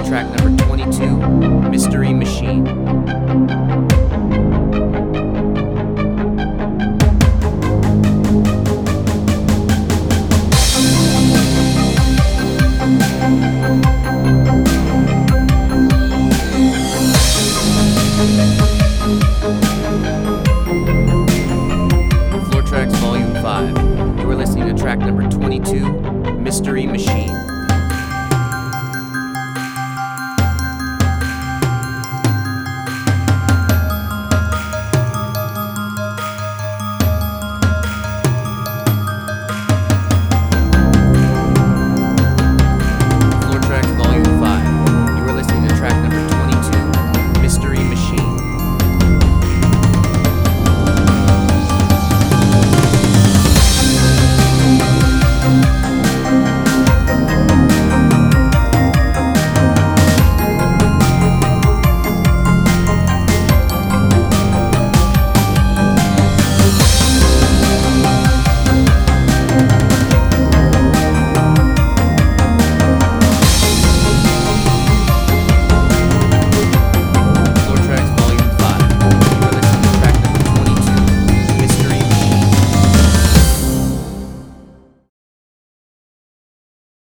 track number 22, Mystery Machine. Floor Tracks Volume 5. You are listening to track number 22, Mystery Machine.